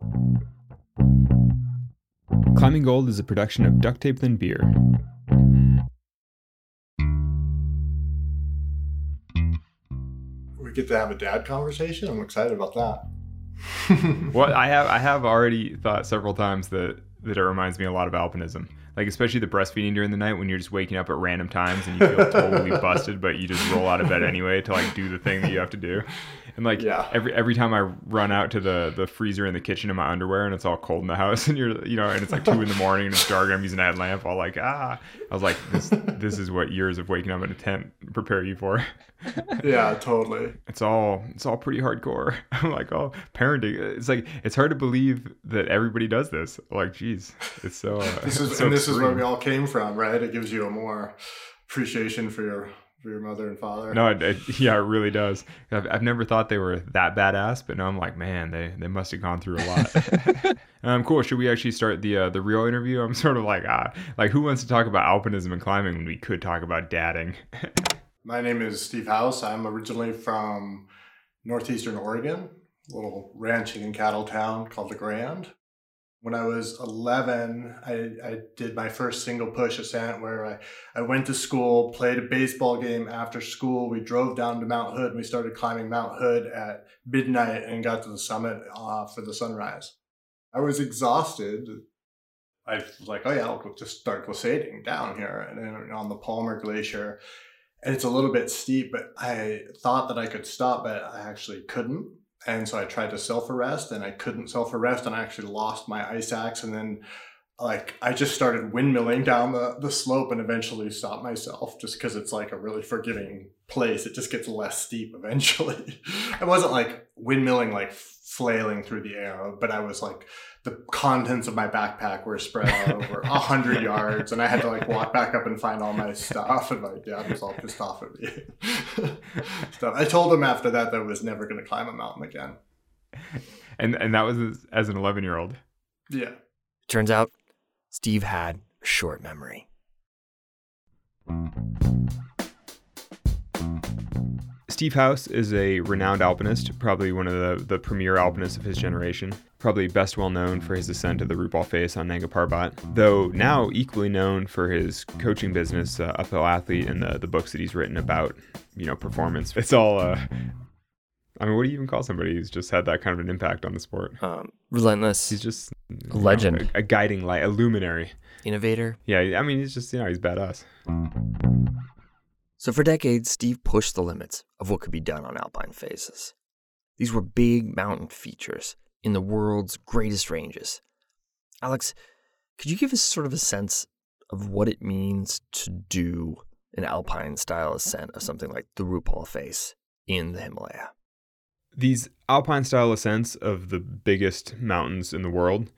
Climbing Gold is a production of Duct Tape Than Beer. We get to have a dad conversation. I'm excited about that. Well, I have already thought several times that it reminds me a lot of alpinism. Like, especially the breastfeeding during the night when you're just waking up at random times and you feel totally busted, but you just roll out of bed anyway to like do the thing that you have to do. And like every time I run out to the freezer in the kitchen in my underwear and it's all cold in the house and and it's like 2 a.m. and it's dark and I'm using a headlamp, all like, I was like, this is what years of waking up in a tent prepare you for. Yeah, totally. It's all pretty hardcore. I'm like, oh, parenting. It's like, it's hard to believe that everybody does this. Like, geez, it's so. This is where we all came from, right? It gives you a more appreciation for your mother and father. No, it really does. I've never thought they were that badass, but now I'm like, man, they must have gone through a lot. Cool. Should we actually start the real interview? I'm sort of like who wants to talk about alpinism and climbing when we could talk about dadding? My name is Steve House. I'm originally from northeastern Oregon, a little ranching and cattle town called La Grande. When I was 11, I did my first single push ascent where I went to school, played a baseball game after school. We drove down to Mount Hood and we started climbing Mount Hood at midnight and got to the summit for the sunrise. I was exhausted. I was like, oh yeah, I'll just start glissading down here and then on the Palmer Glacier. And it's a little bit steep, but I thought that I could stop, but I actually couldn't. And so I tried to self-arrest and I couldn't self-arrest and I actually lost my ice axe. And then I just started windmilling down the slope and eventually stopped myself just because it's like a really forgiving place. It just gets less steep eventually. I wasn't like windmilling, like flailing through the air, but I was like, the contents of my backpack were spread out over 100 yards and I had to like walk back up and find all my stuff. And my dad was all pissed off at me. I told him after that I was never going to climb a mountain again. And that was as an 11-year-old. Yeah. Turns out Steve had a short memory. Steve House is a renowned alpinist, probably one of the premier alpinists of his generation, probably best well known for his ascent of the Rupal Face on Nanga Parbat, though now equally known for his coaching business, Uphill Athlete, and the books that he's written about, performance. It's all, what do you even call somebody who's just had that kind of an impact on the sport? Relentless. He's just a legend, a guiding light, a luminary. Innovator. Yeah, he's just, he's badass. So for decades, Steve pushed the limits of what could be done on alpine faces. These were big mountain features in the world's greatest ranges. Alex, could you give us sort of a sense of what it means to do an alpine-style ascent of something like the Rupal Face in the Himalaya? These alpine-style ascents of the biggest mountains in the world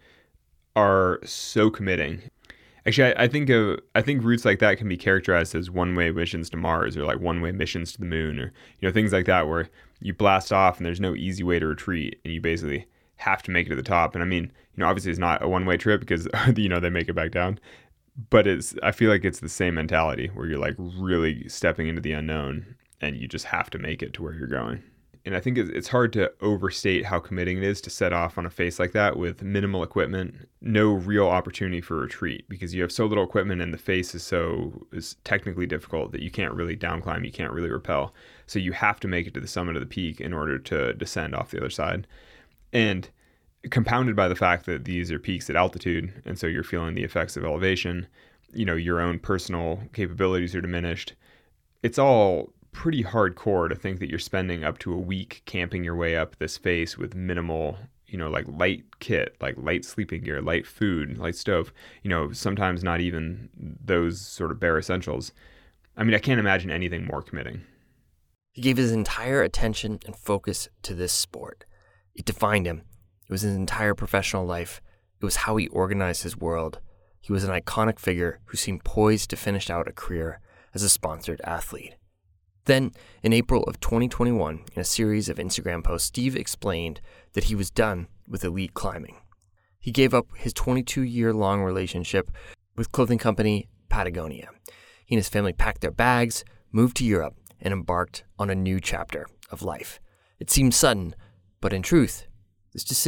are so committing. Actually, I think routes like that can be characterized as one-way missions to Mars or like one-way missions to the moon or things like that where you blast off and there's no easy way to retreat and you basically have to make it to the top. And obviously it's not a one-way trip because they make it back down, but I feel like it's the same mentality where you're like really stepping into the unknown and you just have to make it to where you're going. And I think it's hard to overstate how committing it is to set off on a face like that with minimal equipment, no real opportunity for retreat because you have so little equipment and the face is technically difficult that you can't really downclimb, you can't really rappel. So you have to make it to the summit of the peak in order to descend off the other side. And compounded by the fact that these are peaks at altitude, and so you're feeling the effects of elevation, your own personal capabilities are diminished. It's all pretty hardcore to think that you're spending up to a week camping your way up this face with minimal, like light kit, like light sleeping gear, light food, light stove, sometimes not even those sort of bare essentials. I can't imagine anything more committing. He gave his entire attention and focus to this sport. It defined him. It was his entire professional life. It was how he organized his world. He was an iconic figure who seemed poised to finish out a career as a sponsored athlete. Then, in April of 2021, in a series of Instagram posts, Steve explained that he was done with elite climbing. He gave up his 22-year-long relationship with clothing company Patagonia. He and his family packed their bags, moved to Europe, and embarked on a new chapter of life. It seemed sudden, but in truth, this decision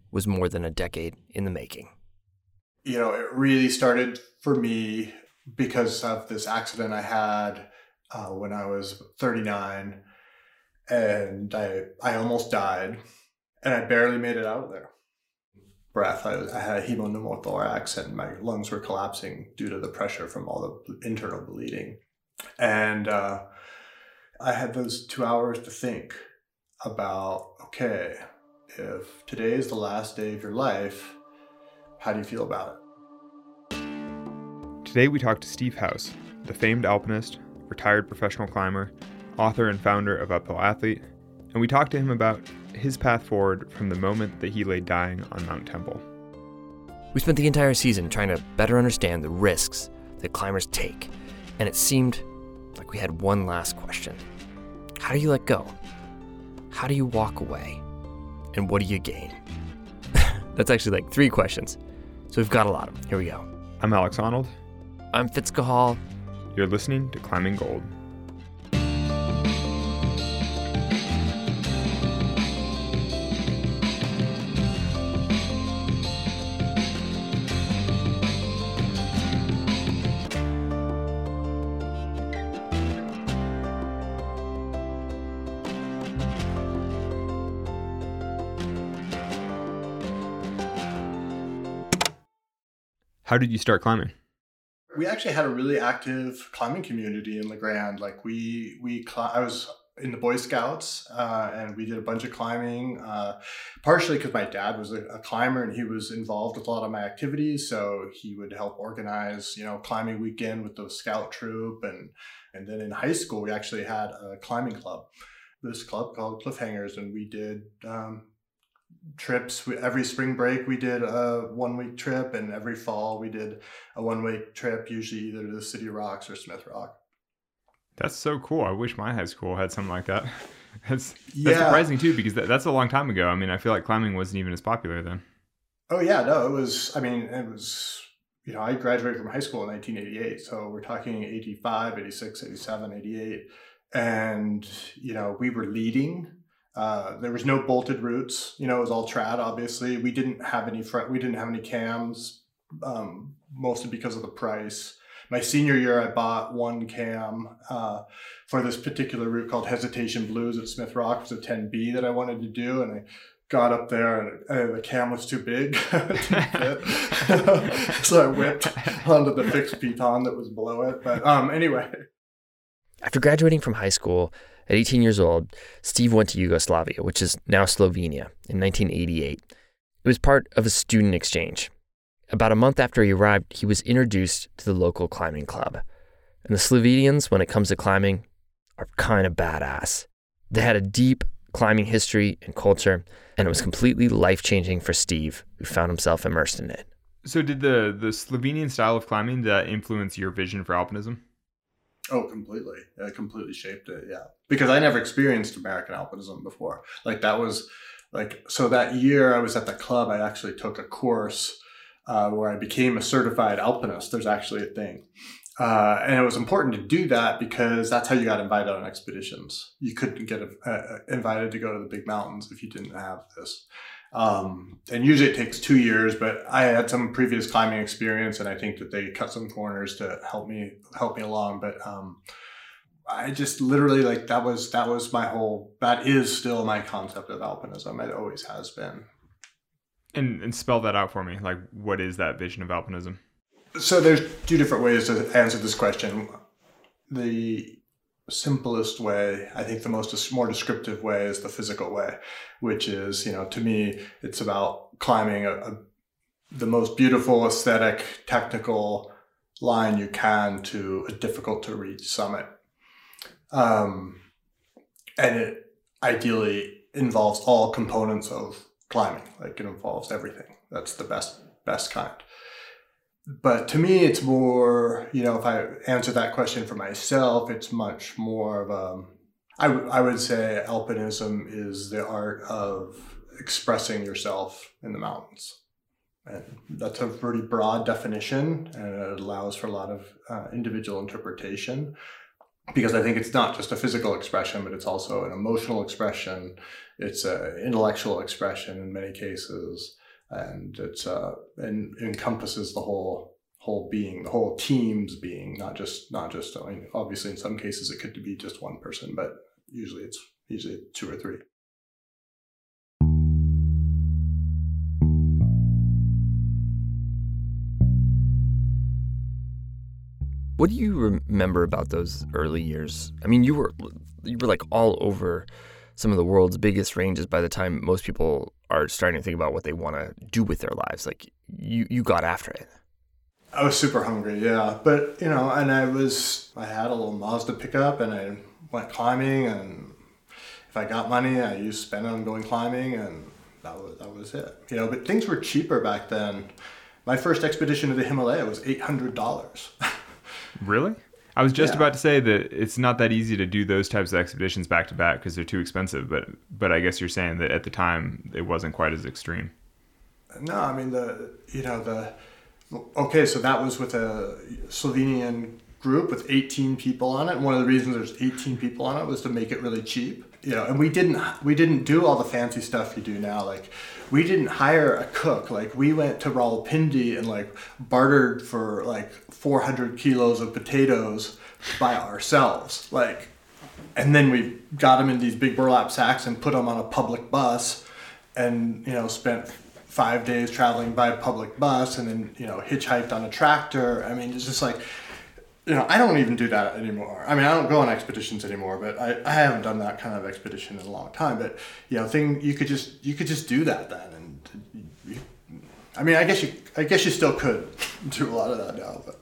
was more than a decade in the making. You know, it really started for me because of this accident I had when I was 39, and I almost died, and I barely made it out of there. Breath. I had a hemopneumothorax, and my lungs were collapsing due to the pressure from all the internal bleeding. And I had those 2 hours to think about, okay, if today is the last day of your life, how do you feel about it? Today we talked to Steve House, the famed alpinist, retired professional climber, author and founder of Uphill Athlete, and we talked to him about his path forward from the moment that he lay dying on Mount Temple. We spent the entire season trying to better understand the risks that climbers take, and it seemed like we had one last question. How do you let go? How do you walk away? And what do you gain? That's actually like 3 questions, so we've got a lot of them. Here we go. I'm Alex Arnold. I'm Fitz Cahall. You're listening to Climbing Gold. How did you start climbing? We actually had a really active climbing community in La Grande. Like I was in the Boy Scouts, and we did a bunch of climbing, partially because my dad was a climber and he was involved with a lot of my activities. So he would help organize, climbing weekend with the scout troop. And then in high school, we actually had a climbing club, this club called Cliffhangers. And we did trips. Every spring break we did a 1-week trip, and every fall we did a 1-week trip, usually either to the City Rocks or Smith Rock. That's so cool. I wish my high school had something like that. That's surprising too, because that's a long time ago. I mean, I feel like climbing wasn't even as popular then. Oh yeah, no, it was, I graduated from high school in 1988. So we're talking 85, 86, 87, 88. And, we were leading. There was no bolted routes. It was all trad. Obviously, we didn't have any cams, mostly because of the price. My senior year, I bought one cam for this particular route called Hesitation Blues at Smith Rock. It was a 10B that I wanted to do, and I got up there, and the cam was too big to fit. So I whipped onto the fixed piton that was below it. But anyway. After graduating from high school, at 18 years old, Steve went to Yugoslavia, which is now Slovenia, in 1988. It was part of a student exchange. About a month after he arrived, he was introduced to the local climbing club. And the Slovenians, when it comes to climbing, are kind of badass. They had a deep climbing history and culture, and it was completely life-changing for Steve, who found himself immersed in it. So did the Slovenian style of climbing, that influence your vision for alpinism? Oh, completely. It completely shaped it, yeah. Because I never experienced American alpinism before. So that year I was at the club, I actually took a course where I became a certified alpinist. There's actually a thing. And it was important to do that because that's how you got invited on expeditions. You couldn't get invited to go to the big mountains if you didn't have this. And usually it takes 2 years, but I had some previous climbing experience, and I think that they cut some corners to help me along. But I just literally that is still my concept of alpinism. It always has been. And spell that out for me. Like, what is that vision of alpinism? So there's 2 different ways to answer this question. The simplest way, I think the more descriptive way, is the physical way, which is, to me, it's about climbing the most beautiful, aesthetic, technical line you can to a difficult to reach summit. And it ideally involves all components of climbing. Like, it involves everything. That's the best kind. But to me, it's more, if I answer that question for myself, it's much more of I would say alpinism is the art of expressing yourself in the mountains. And that's a pretty broad definition, and it allows for a lot of individual interpretation, because I think it's not just a physical expression, but it's also an emotional expression. It's an intellectual expression in many cases. and it's and encompasses the whole being, the whole team's being, not just. I mean, obviously, in some cases it could be just one person, but usually it's two or three. What do you remember about those early years? I mean, you were like all over some of the world's biggest ranges by the time most people are starting to think about what they want to do with their lives. Like you got after it. I was super hungry, yeah. But, and I had a little Mazda pickup, and I went climbing, and if I got money, I used to spend it on going climbing, and that was it. But things were cheaper back then. My first expedition to the Himalaya was $800. Really? I was just about to say that it's not that easy to do those types of expeditions back to back because they're too expensive. But I guess you're saying that at the time it wasn't quite as extreme. No, I mean okay, so that was with a Slovenian group with 18 people on it. And one of the reasons there's 18 people on it was to make it really cheap. And we didn't do all the fancy stuff you do now. Like, we didn't hire a cook. Like, we went to Rawalpindi and like bartered for like 400 kilos of potatoes by ourselves. Like, and then we got them in these big burlap sacks and put them on a public bus, and spent 5 days traveling by public bus, and then hitchhiked on a tractor. I mean, it's just like, I don't even do that anymore. I mean, I don't go on expeditions anymore, but I haven't done that kind of expedition in a long time. But you could just do that then, and I mean, I guess you still could do a lot of that now. But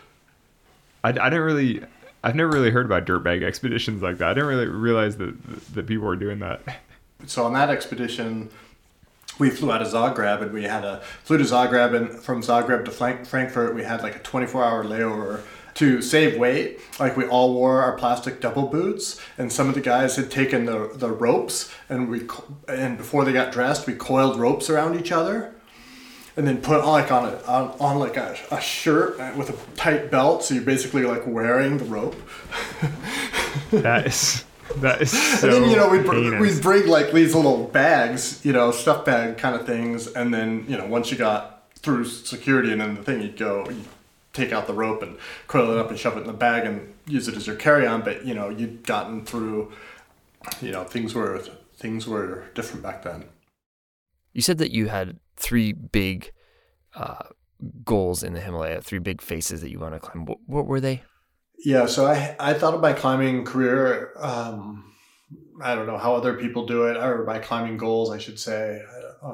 I've never really heard about dirtbag expeditions like that. I didn't really realize that people were doing that. So on that expedition, we flew out of Zagreb, and we flew to Zagreb, and from Zagreb to Frankfurt, we had like a 24-hour layover. To save weight, like, we all wore our plastic double boots, and some of the guys had taken the ropes, and before they got dressed, we coiled ropes around each other, and then put on like a shirt with a tight belt, so you're basically like wearing the rope. That is so. And then we'd bring like these little bags, stuff bag kind of things, and then once you got through security and then the thing, you'd take out the rope and coil it up and shove it in the bag and use it as your carry-on. But you'd gotten through, things were different back then. You said that you had three big goals in the Himalaya, three big faces that you want to climb. What were they? Yeah, so I thought of my climbing career, I don't know how other people do it, or my climbing goals, I should say,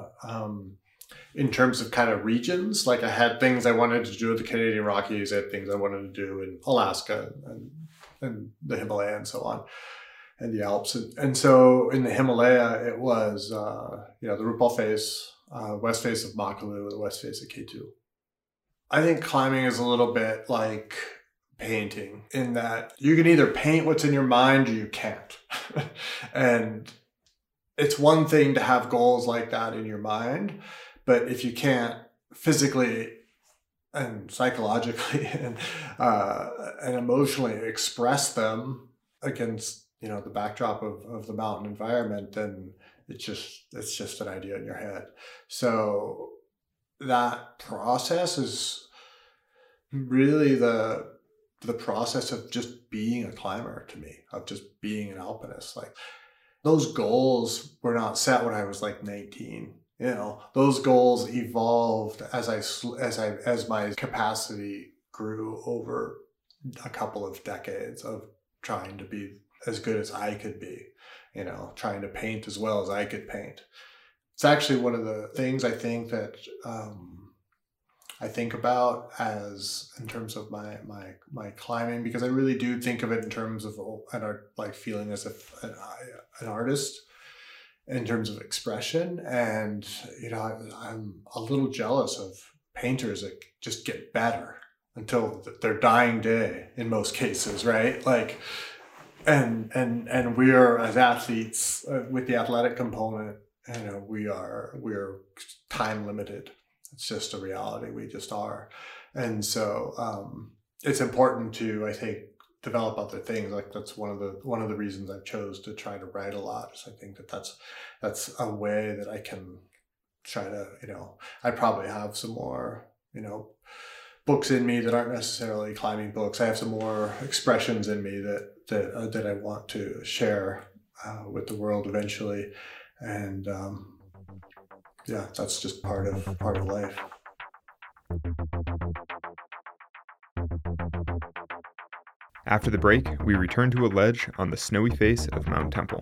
in terms of kind of regions. Like, I had things I wanted to do with the Canadian Rockies, I had things I wanted to do in Alaska and the Himalaya and so on, and the Alps. And so in the Himalaya, it was, the Rupal face, west face of Makalu, and the west face of K2. I think climbing is a little bit like painting, in that you can either paint what's in your mind or you can't. And it's one thing to have goals like that in your mind, but if you can't physically and psychologically and emotionally express them against the backdrop of the mountain environment, then it's just an idea in your head. So that process is really the process of just being a climber to me, of just being an alpinist. Like, those goals were not set when I was like 19. Those goals evolved as my capacity grew over a couple of decades of trying to be as good as I could be, trying to paint as well as I could paint. It's actually one of the things I think that I think about as in terms of my climbing, because I really do think of it in terms of feeling as if an artist, in terms of expression. And I'm a little jealous of painters that just get better until their dying day in most cases, right? Like, and we are, as athletes, with the athletic component, we're time limited. It's just a reality. We just are. And so it's important to, I think, develop other things. Like, that's one of the reasons I chose to try to write a lot, is I think that's a way that I can try to, I probably have some more, books in me that aren't necessarily climbing books. I have some more expressions in me that I want to share with the world eventually. And that's just part of life. After the break, we return to a ledge on the snowy face of Mount Temple.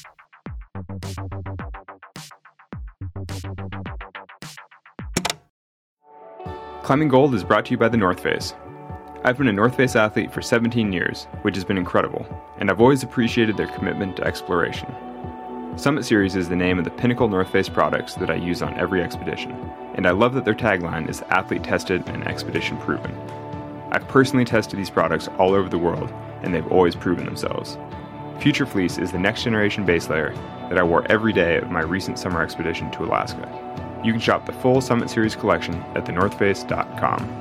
Climbing Gold is brought to you by the North Face. I've been a North Face athlete for 17 years, which has been incredible, and I've always appreciated their commitment to exploration. Summit Series is the name of the pinnacle North Face products that I use on every expedition, and I love that their tagline is athlete tested and expedition proven. I've personally tested these products all over the world, and they've always proven themselves. Future Fleece is the next generation base layer that I wore every day of my recent summer expedition to Alaska. You can shop the full Summit Series collection at thenorthface.com.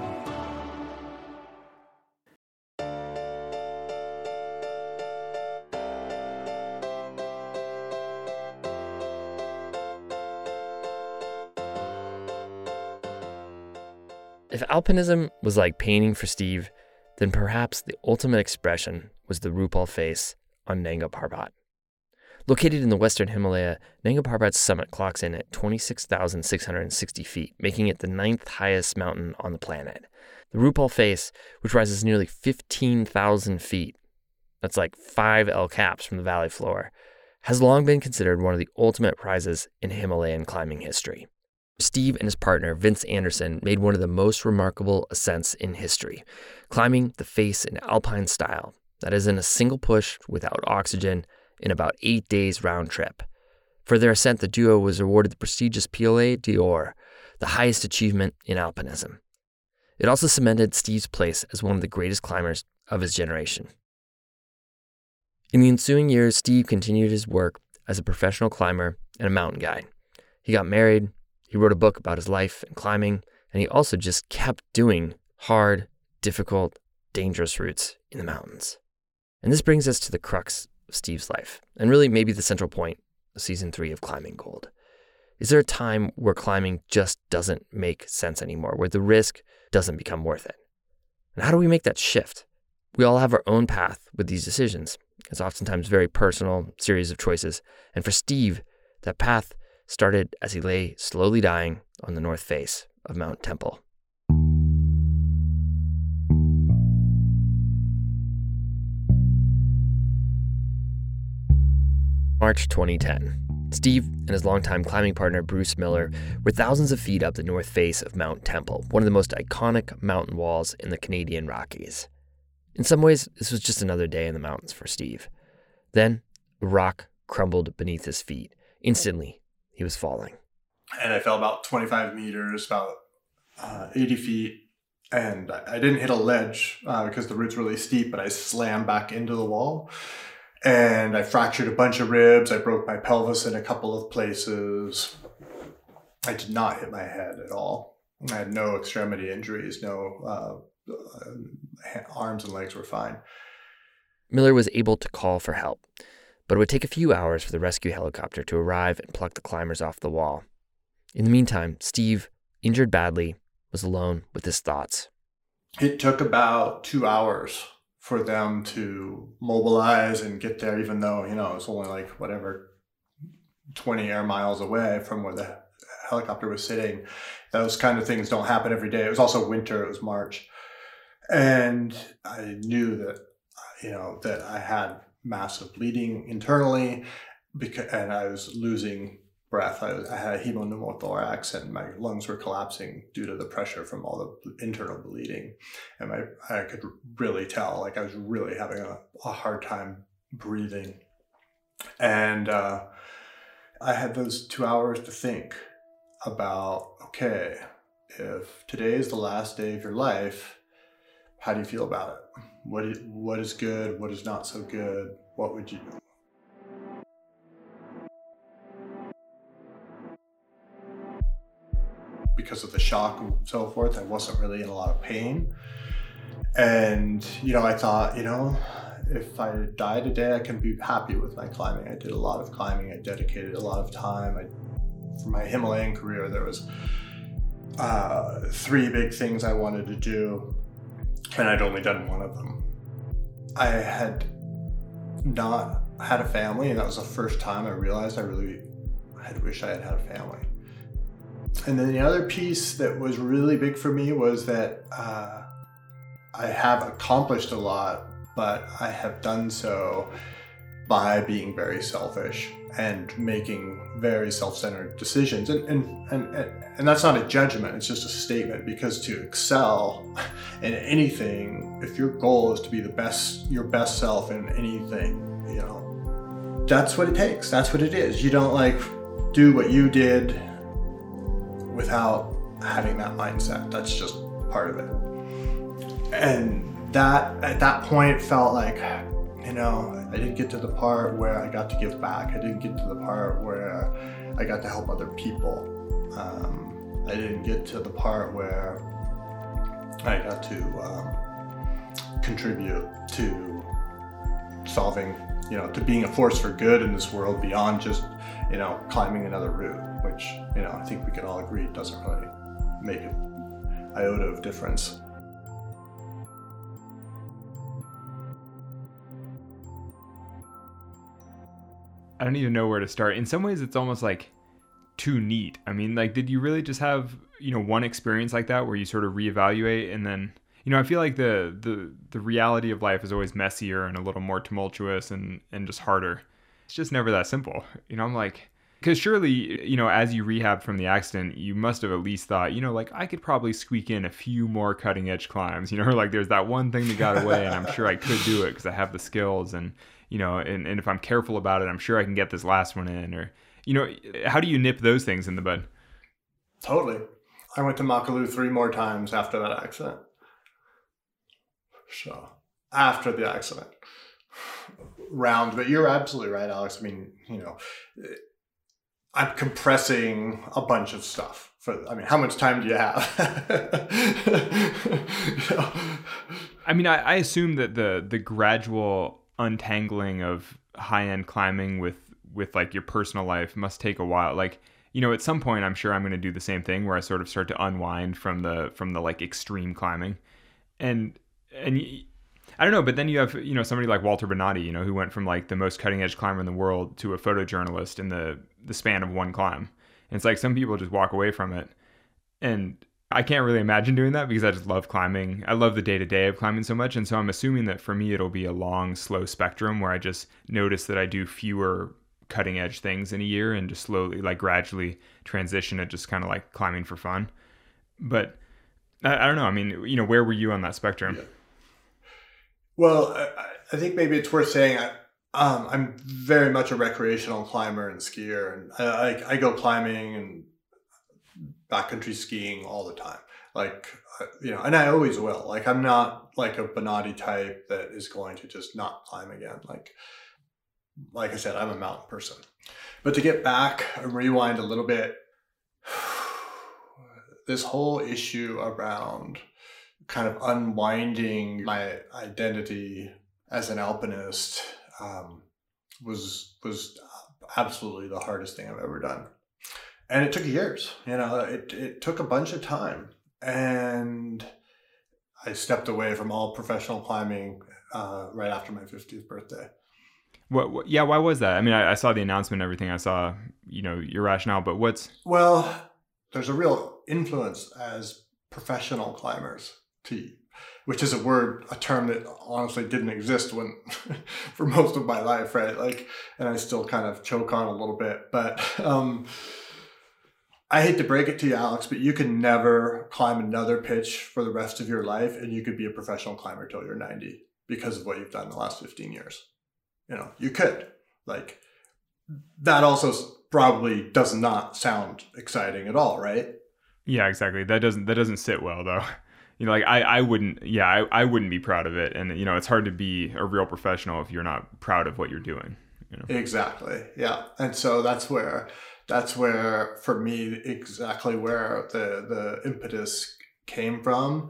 If alpinism was like painting for Steve, then perhaps the ultimate expression was the Rupal face on Nanga Parbat. Located in the western Himalaya, Nanga Parbat's summit clocks in at 26,660 feet, making it the 9th highest mountain on the planet. The Rupal face, which rises nearly 15,000 feet, that's like 5 El Caps from the valley floor, has long been considered one of the ultimate prizes in Himalayan climbing history. Steve and his partner, Vince Anderson, made one of the most remarkable ascents in history, climbing the face in alpine style, that is in a single push without oxygen, in about 8 days round trip. For their ascent, the duo was awarded the prestigious Piolet d'Or, the highest achievement in alpinism. It also cemented Steve's place as one of the greatest climbers of his generation. In the ensuing years, Steve continued his work as a professional climber and a mountain guide. He got married, he wrote a book about his life and climbing, and he also just kept doing hard, difficult, dangerous routes in the mountains. And this brings us to the crux of Steve's life, and really maybe the central point of Season 3 of Climbing Gold. Is there a time where climbing just doesn't make sense anymore, where the risk doesn't become worth it? And how do we make that shift? We all have our own path with these decisions. It's oftentimes very personal series of choices. And for Steve, that path started as he lay slowly dying on the north face of Mount Temple. March 2010. Steve and his longtime climbing partner Bruce Miller were thousands of feet up the north face of Mount Temple, one of the most iconic mountain walls in the Canadian Rockies. In some ways, this was just another day in the mountains for Steve. Then, a rock crumbled beneath his feet. Instantly, he was falling. And I fell about 25 meters, about 80 feet. And I didn't hit a ledge because the route's really steep, but I slammed back into the wall. And I fractured a bunch of ribs. I broke my pelvis in a couple of places. I did not hit my head at all. I had no extremity injuries, no arms and legs were fine. Miller was able to call for help, but it would take a few hours for the rescue helicopter to arrive and pluck the climbers off the wall. In the meantime, Steve, injured badly, was alone with his thoughts. It took about 2 hours for them to mobilize and get there, even though, it was only 20 air miles away from where the helicopter was sitting. Those kind of things don't happen every day. It was also winter, it was March. And I knew that, that I had massive bleeding internally and I was losing breath. I had a hemopneumothorax and my lungs were collapsing due to the pressure from all the internal bleeding. And I could really tell, I was really having a hard time breathing. And I had those 2 hours to think about, okay, if today is the last day of your life, how do you feel about it? What is good? What is not so good? What would you do? Because of the shock and so forth, I wasn't really in a lot of pain. And, I thought, if I die today, I can be happy with my climbing. I did a lot of climbing. I dedicated a lot of time. I for my Himalayan career, there was 3 big things I wanted to do, and I'd only done one of them. I had not had a family, and that was the first time I realized I really had wished I had had a family. And then the other piece that was really big for me was that I have accomplished a lot, but I have done so by being very selfish and making very self-centered decisions. And that's not a judgment, it's just a statement, because to excel in anything, if your goal is to be your best self in anything, that's what it takes. That's what it is. You don't do what you did without having that mindset. That's just part of it. And that at that point felt like, I didn't get to the part where I got to give back. I didn't get to the part where I got to help other people. I didn't get to the part where I got to contribute to solving, to being a force for good in this world beyond just, climbing another route, which, I think we can all agree doesn't really make an iota of difference. I don't even know where to start. In some ways, it's almost like too neat. I mean, did you really just have, one experience like that where you sort of reevaluate and then, I feel like the reality of life is always messier and a little more tumultuous and just harder. It's just never that simple. I'm like, because surely, as you rehab from the accident, you must have at least thought, I could probably squeak in a few more cutting edge climbs, there's that one thing that got away and I'm sure I could do it because I have the skills and if I'm careful about it, I'm sure I can get this last one in. Or, how do you nip those things in the bud? Totally. I went to Makalu 3 more times after that accident. So, after the accident. But you're absolutely right, Alex. I mean, I'm compressing a bunch of stuff. How much time do you have? I assume that the gradual untangling of high-end climbing with your personal life must take a while. At some point I'm sure I'm going to do the same thing where I sort of start to unwind from the extreme climbing. And I don't know, but then you have, somebody like Walter Bonatti, who went from the most cutting edge climber in the world to a photojournalist in the span of one climb. And it's some people just walk away from it. And I can't really imagine doing that because I just love climbing. I love the day-to-day of climbing so much. And so I'm assuming that for me, it'll be a long, slow spectrum where I just notice that I do fewer cutting edge things in a year and just slowly, gradually transition to just kind of climbing for fun. But I don't know. Where were you on that spectrum? Yeah. Well, I think maybe it's worth saying I'm very much a recreational climber and skier. And I go climbing and backcountry skiing all the time. And I always will. I'm not a Bonatti type that is going to just not climb again. Like I said, I'm a mountain person. But to get back and rewind a little bit, this whole issue around kind of unwinding my identity as an alpinist was absolutely the hardest thing I've ever done. And it took years, it took a bunch of time. And I stepped away from all professional climbing right after my 50th birthday. Yeah, why was that? I saw the announcement and everything. I saw, your rationale, but Well, there's a real influence as professional climbers to you, which is a term that honestly didn't exist for most of my life, right? And I still kind of choke on a little bit, but I hate to break it to you, Alex, but you can never climb another pitch for the rest of your life, and you could be a professional climber till you're 90 because of what you've done the last 15 years. You could. That also probably does not sound exciting at all, right? Yeah, exactly. That doesn't sit well, though. I wouldn't be proud of it. And, it's hard to be a real professional if you're not proud of what you're doing. Exactly. Yeah. And so that's where for me, exactly where the impetus came from.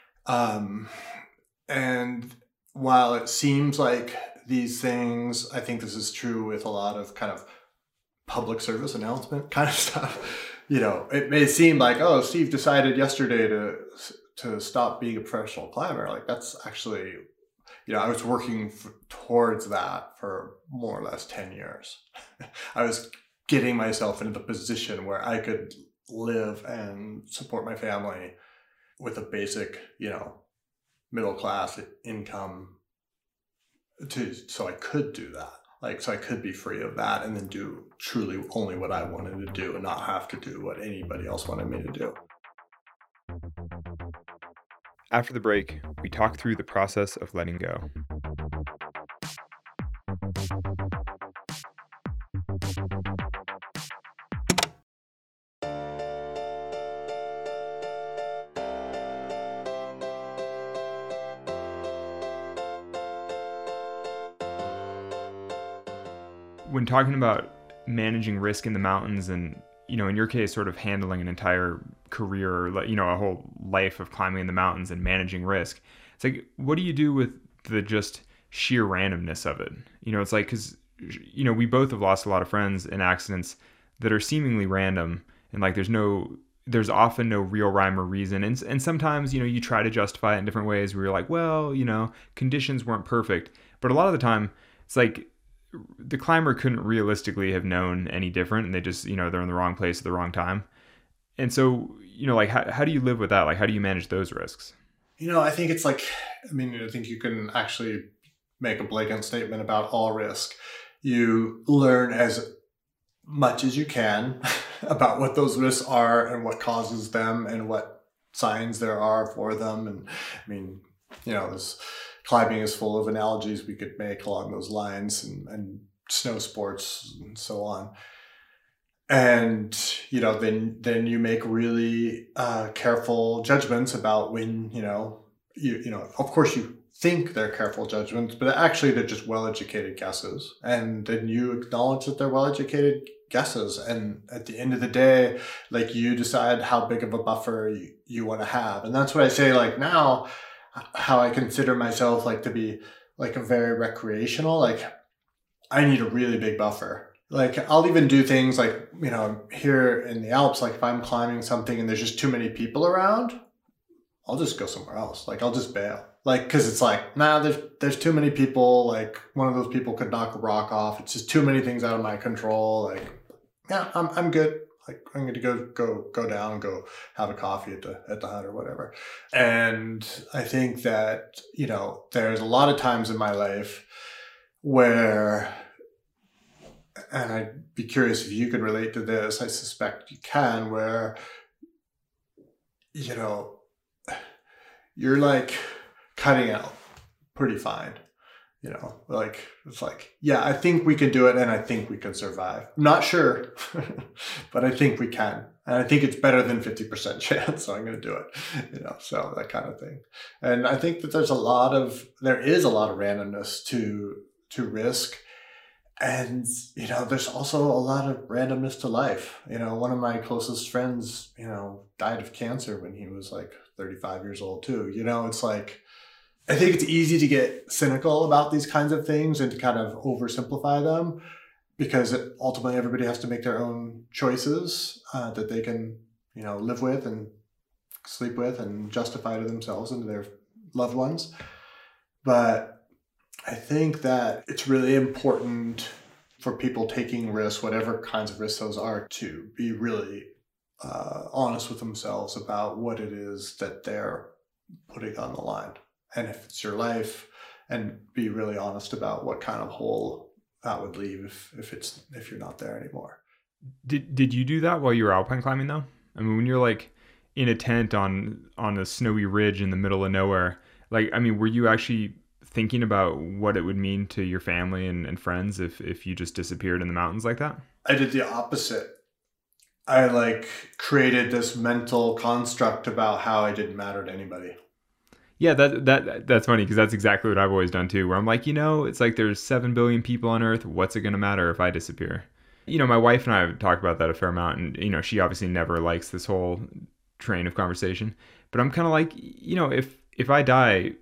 And while it seems like these things, I think this is true with a lot of kind of public service announcement kind of stuff. It may seem like, oh, Steve decided yesterday to stop being a professional climber. Like that's actually, I was working towards that for more or less 10 years. I was getting myself into the position where I could live and support my family with a basic, middle class income so I could do that. So I could be free of that and then do truly only what I wanted to do and not have to do what anybody else wanted me to do. After the break, we talk through the process of letting go. When talking about managing risk in the mountains and, in your case, sort of handling an entire career, a whole life of climbing in the mountains and managing risk, it's like, what do you do with the just sheer randomness of it? It's like, because, we both have lost a lot of friends in accidents that are seemingly random and like there's often no real rhyme or reason. And sometimes, you try to justify it in different ways where you're like, well, conditions weren't perfect. But a lot of the time, it's like, the climber couldn't realistically have known any different, and they just, they're in the wrong place at the wrong time. And so, like, how do you live with that? Like, how do you manage those risks? I think it's like, I think you can actually make a blanket statement about all risk. You learn as much as you can about what those risks are and what causes them and what signs there are for them. And there's climbing is full of analogies we could make along those lines and snow sports and so on. And, then you make really careful judgments about when, of course you think they're careful judgments, but actually they're just well-educated guesses. And then you acknowledge that they're well-educated guesses. And at the end of the day, like you decide how big of a buffer you want to have. And that's what I say, like now, how I consider myself like to be like a very recreational, like I need a really big buffer. Like I'll even do things like, here in the Alps, like if I'm climbing something and there's just too many people around, I'll just go somewhere else. Like I'll just bail. Like, cause it's like, there's too many people. Like one of those people could knock a rock off. It's just too many things out of my control. Like, yeah, I'm good. Like I'm going to go down and go have a coffee at the hut or whatever. And I think that, there's a lot of times in my life where, and I'd be curious if you could relate to this, I suspect you can, where, you're like cutting out pretty fine. Like it's like, yeah, I think we can do it and I think we can survive. I'm not sure, but I think we can. And I think it's better than 50% chance, so I'm going to do it, so that kind of thing. And I think that there is a lot of randomness to risk. And, there's also a lot of randomness to life. One of my closest friends, died of cancer when he was like 35 years old too. It's like, I think it's easy to get cynical about these kinds of things and to kind of oversimplify them because ultimately everybody has to make their own choices that they can, live with and sleep with and justify to themselves and to their loved ones. But I think that it's really important for people taking risks, whatever kinds of risks those are, to be really honest with themselves about what it is that they're putting on the line. And if it's your life, and be really honest about what kind of hole that would leave if you're not there anymore. Did you do that while you were alpine climbing though? I mean, when you're like in a tent on a snowy ridge in the middle of nowhere, like, I mean, were you actually thinking about what it would mean to your family and friends if you just disappeared in the mountains like that? I did the opposite. I created this mental construct about how I didn't matter to anybody. Yeah, that's funny because that's exactly what I've always done too, where I'm like, it's like there's 7 billion people on Earth. What's it going to matter if I disappear? My wife and I have talked about that a fair amount, and, she obviously never likes this whole train of conversation. But I'm kind of like, if I die,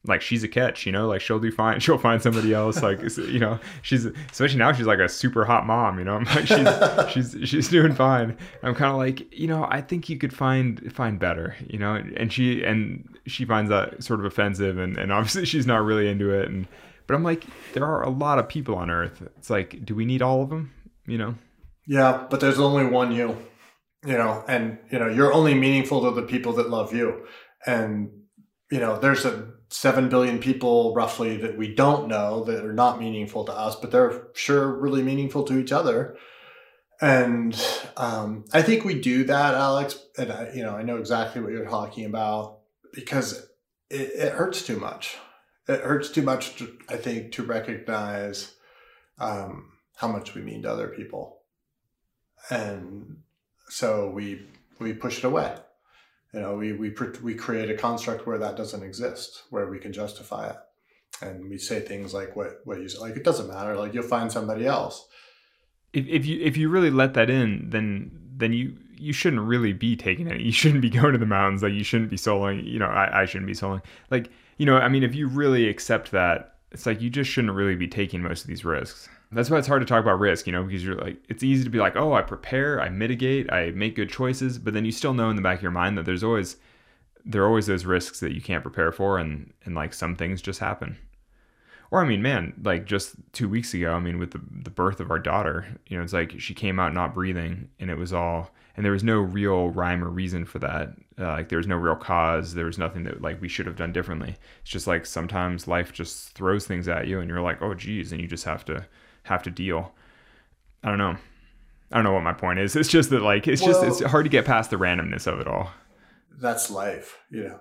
like she's a catch, like she'll do fine. She'll find somebody else. Like, she's, especially now she's like a super hot mom, I'm like, she's doing fine. I'm kind of like, I think you could find better, and she finds that sort of offensive, and obviously she's not really into it. But I'm like, there are a lot of people on earth. It's like, do we need all of them? Yeah, but there's only one you, and, you're only meaningful to the people that love you. And, there's 7 billion people roughly that we don't know that are not meaningful to us, but they're sure really meaningful to each other. And I think we do that, Alex. And I know exactly what you're talking about, because it hurts too much. It hurts too much, I think, to recognize how much we mean to other people. And so we push it away. We create a construct where that doesn't exist, where we can justify it. And we say things like what you say, like, it doesn't matter, like you'll find somebody else. If you really let that in, then you shouldn't really be taking it. You shouldn't be going to the mountains. Like, you shouldn't be soloing. I shouldn't be soloing. Like, if you really accept that, it's like you just shouldn't really be taking most of these risks. That's why it's hard to talk about risk, because you're like, it's easy to be like, oh, I prepare, I mitigate, I make good choices, but then you still know in the back of your mind that there are always those risks that you can't prepare for, and like some things just happen. Or, man, like just 2 weeks ago, with the birth of our daughter, it's like she came out not breathing, and it was all, and there was no real rhyme or reason for that. Like, there was no real cause. There was nothing that like we should have done differently. It's just like sometimes life just throws things at you, and you're like, oh, geez, and you just have to deal. I don't know what my point is. It's just that, like, it's hard to get past the randomness of it all. That's life,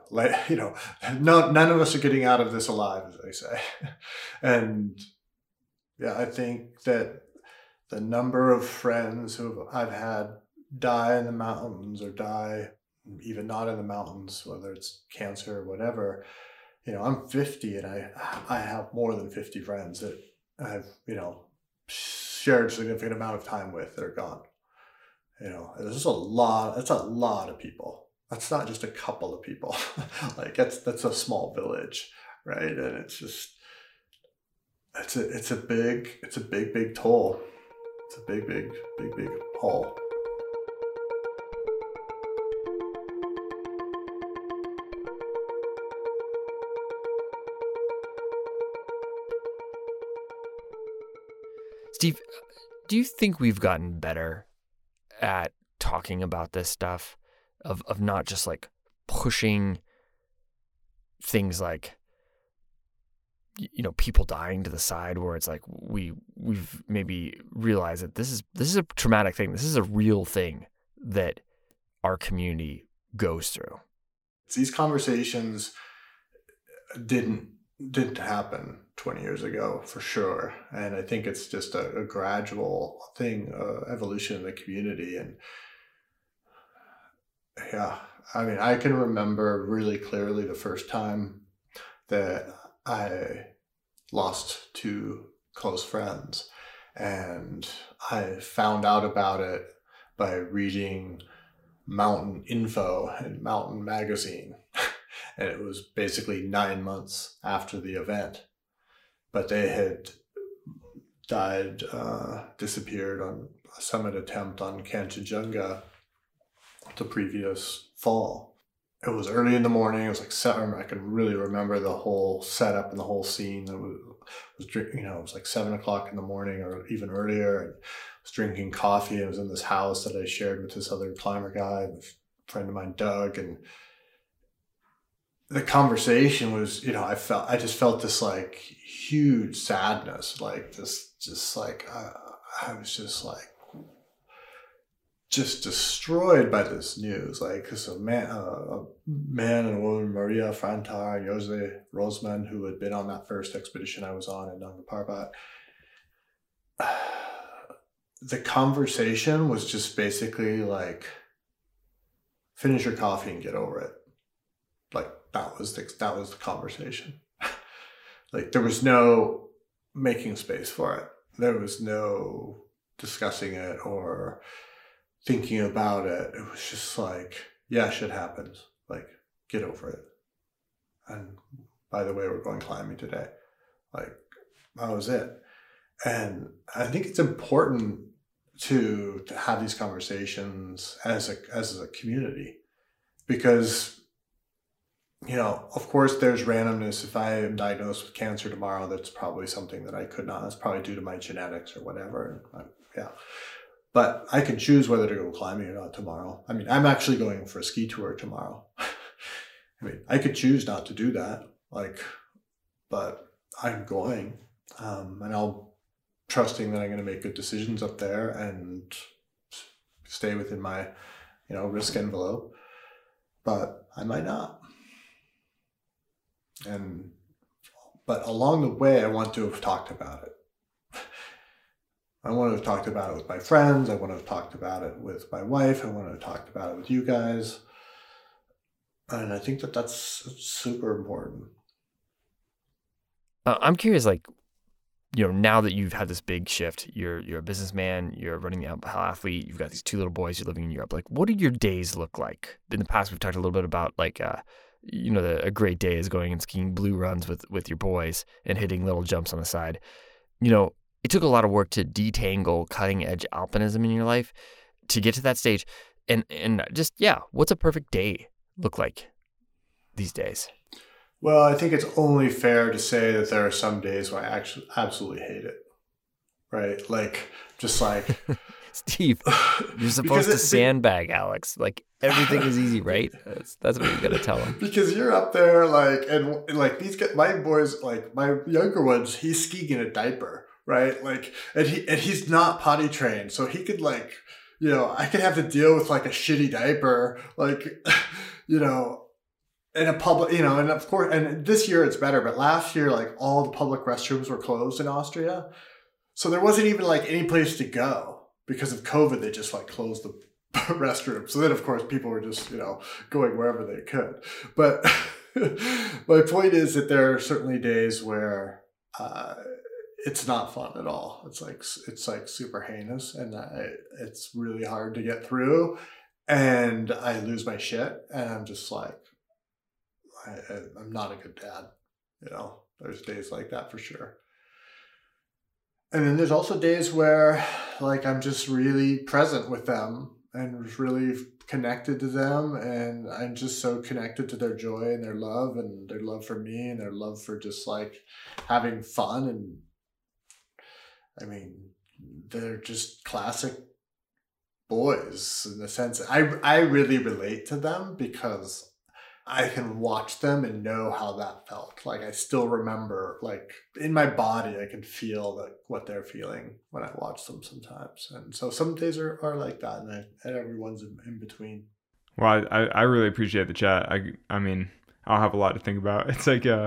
none of us are getting out of this alive, as they say. And yeah, I think that the number of friends who I've had die in the mountains, or die even not in the mountains, whether it's cancer or whatever, I'm 50, and I have more than 50 friends that I've, shared a significant amount of time with that are gone. That's a lot of people. That's not just a couple of people. Like, that's a small village, right? And it's just, it's a big toll. It's a big haul. Steve, do you think we've gotten better at talking about this stuff, of not just like pushing things like, people dying to the side, where it's like we've maybe realized that this is a traumatic thing. This is a real thing that our community goes through. These conversations didn't happen 20 years ago, for sure. And I think it's just a gradual thing, evolution in the community. And yeah, I can remember really clearly the first time that I lost 2 close friends, and I found out about it by reading Mountain Info and Mountain Magazine. And it was basically 9 months after the event, but they had died, disappeared on a summit attempt on Kanchenjunga the previous fall. It was early in the morning. It was like 7. I can really remember the whole setup and the whole scene. It was like 7 o'clock in the morning, or even earlier. And I was drinking coffee. I was in this house that I shared with this other climber guy, with a friend of mine, Doug. And the conversation was, I just felt this like huge sadness, like this, just like, I was just like, just destroyed by this news. Like, because a man and a woman, Maria Frantar and Jose Rosman, who had been on that first expedition I was on in Nanga Parbat, the conversation was just basically like, finish your coffee and get over it. Like, that was the conversation. Like, there was no making space for it. There was no discussing it or thinking about it. It was just like, yeah, shit happens. Like, get over it. And by the way, we're going climbing today. Like, that was it. And I think it's important to have these conversations as a community, because, you know, of course there's randomness. If I am diagnosed with cancer tomorrow, that's probably something that I could not, that's probably due to my genetics or whatever. Yeah. But I can choose whether to go climbing or not tomorrow. I mean, I'm actually going for a ski tour tomorrow. I mean, I could choose not to do that, but I'm going, and I'll trusting that I'm going to make good decisions up there and stay within my, risk envelope, but I might not. But along the way, I want to have talked about it. I want to have talked about it with my friends. I want to have talked about it with my wife. I want to have talked about it with you guys. And I think that that's super important. I'm curious, now that you've had this big shift, you're a businessman, you're running the Alpha Athlete, you've got these 2 little boys, you're living in Europe. What do your days look like? In the past, we've talked a little bit about a great day is going and skiing blue runs with your boys and hitting little jumps on the side. It took a lot of work to detangle cutting edge alpinism in your life to get to that stage. And just, what's a perfect day look like these days? Well, I think it's only fair to say that there are some days where I actually absolutely hate it. Right? Steve, you're supposed to sandbag Alex. Everything is easy, right? That's what you got to tell him. Because you're up there, and these guys, my boys, my younger ones, he's skiing in a diaper, right? And he's not potty trained, so he could I could have to deal with a shitty diaper, in a public, and of course, and this year it's better, but last year, all the public restrooms were closed in Austria. So there wasn't even any place to go because of COVID. They just closed the restroom. So then of course people were just, going wherever they could. But my point is that there are certainly days where, it's not fun at all. It's super heinous, and it's really hard to get through, and I lose my shit, and I'm just I'm not a good dad. There's days like that for sure. And then there's also days where I'm just really present with them and really connected to them, and I'm just so connected to their joy and their love for me and their love for just having fun. And I mean, they're just classic boys in the sense that I really relate to them because I can watch them and know how that felt. I still remember, in my body, I can feel what they're feeling when I watch them sometimes. And so some days are like that, and everyone's in between. Well, I really appreciate the chat. I mean, I'll have a lot to think about. It's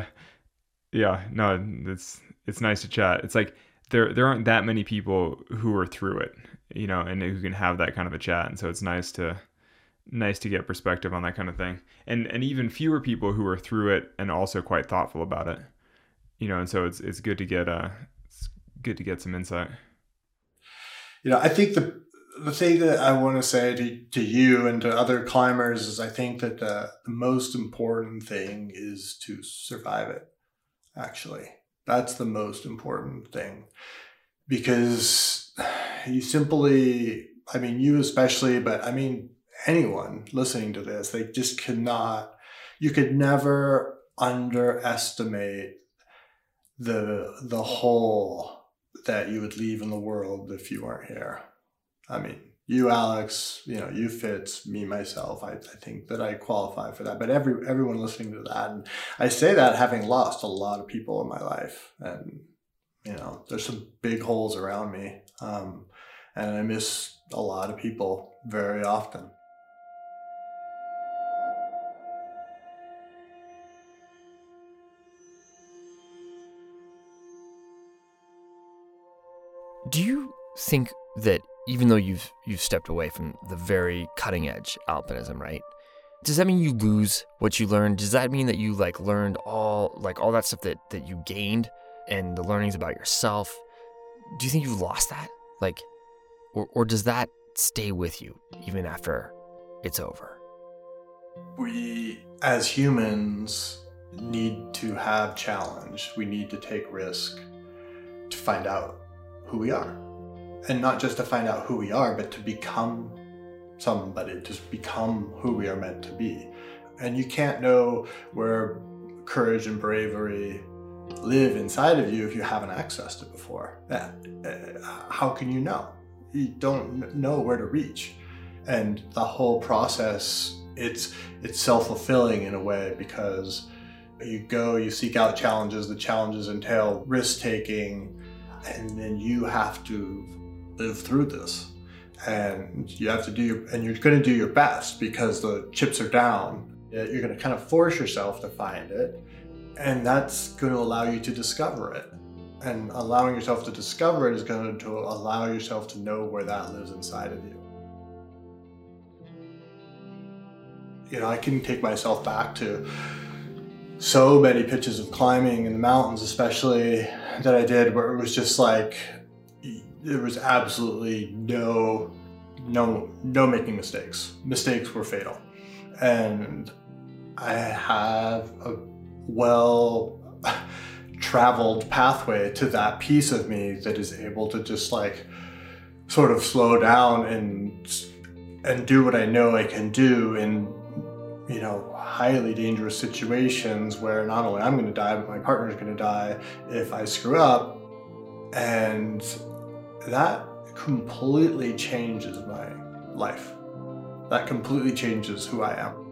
it's nice to chat. It's there aren't that many people who are through it, and who can have that kind of a chat. And so it's nice to get perspective on that kind of thing, and even fewer people who are through it and also quite thoughtful about it, and so it's good to get some insight. I think the thing that I want to say to you and to other climbers is I think that the most important thing is to survive it. Actually, that's the most important thing, because you simply, I mean, you especially, but I mean, anyone listening to this, they just you could never underestimate the hole that you would leave in the world if you weren't here. I mean, you, Alex, you, Fitz, me, myself, I think that I qualify for that, but everyone listening to that, and I say that having lost a lot of people in my life, and, there's some big holes around me, and I miss a lot of people very often. Do you think that even though you've stepped away from the very cutting edge alpinism, right? Does that mean you lose what you learned? Does that mean that you learned all that stuff that you gained and the learnings about yourself? Do you think you lost that? Or does that stay with you even after it's over? We, as humans, need to have challenge. We need to take risk to find out who we are. And not just to find out who we are, but to become somebody, to become who we are meant to be. And you can't know where courage and bravery live inside of you if you haven't accessed it before. How can you know? You don't know where to reach. And the whole process, it's self-fulfilling in a way, because you seek out challenges. The challenges entail risk-taking, and then you have to live through this. And you have to and you're going to do your best because the chips are down. You're going to kind of force yourself to find it, and that's going to allow you to discover it. And allowing yourself to discover it is going to allow yourself to know where that lives inside of you. I can take myself back to so many pitches of climbing in the mountains, especially that I did, where it was just like, there was absolutely no making mistakes. Mistakes were fatal. And I have a well-traveled pathway to that piece of me that is able to just like sort of slow down and do what I know I can do in highly dangerous situations where not only I'm going to die, but my partner's going to die if I screw up. And that completely changes my life. That completely changes who I am.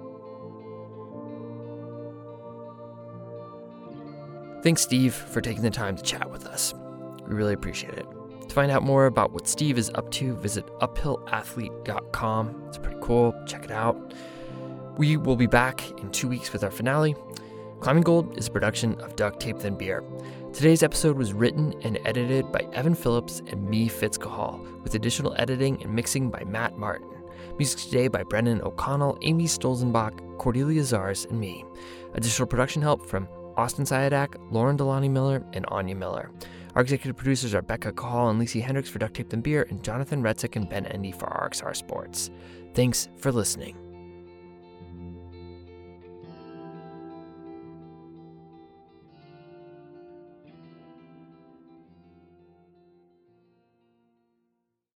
Thanks, Steve, for taking the time to chat with us. We really appreciate it. To find out more about what Steve is up to, visit uphillathlete.com. It's pretty cool. Check it out. We will be back in 2 weeks with our finale. Climbing Gold is a production of Duct Tape Then Beer. Today's episode was written and edited by Evan Phillips and me, Fitz Cahall, with additional editing and mixing by Matt Martin. Music today by Brendan O'Connell, Amy Stolzenbach, Cordelia Zars, and me. Additional production help from Austin Syadak, Lauren Delani Miller, and Anya Miller. Our executive producers are Becca Cahall and Lacey Hendricks for Duct Tape Then Beer, and Jonathan Retzik and Ben Endy for RXR Sports. Thanks for listening.